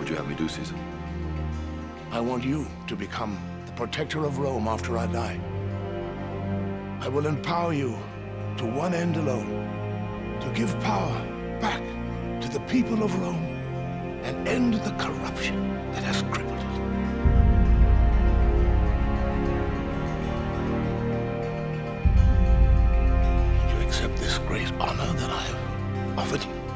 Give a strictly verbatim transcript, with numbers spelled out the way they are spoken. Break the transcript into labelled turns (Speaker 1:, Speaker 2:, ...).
Speaker 1: would you have me do, Caesar?
Speaker 2: I want you to become the protector of Rome after I die. I will empower you to one end alone, to give power back to the people of Rome and end the corruption that has crippled it. You accept this great honor that I have offered you?